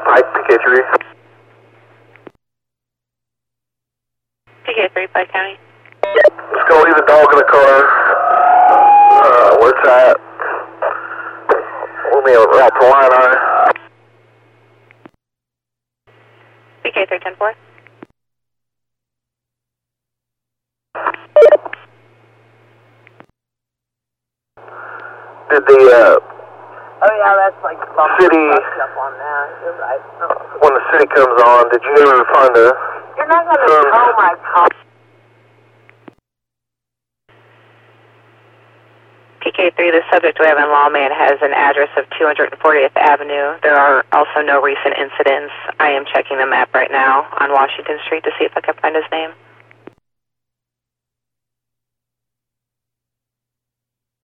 Pike, PK3. PK3, Pike County. Just gonna leave a dog in the car. Where's that? We'll be out to line, alright? PK3, 10-4. Did the, Oh yeah, that's like city, up on that. You're right. when the city comes on, did you ever find a... You're not gonna tow my car. PK3, the subject we have in Lawman has an address of 240th Avenue. There are also no recent incidents. I am checking the map right now on Washington Street to see if I can find his name.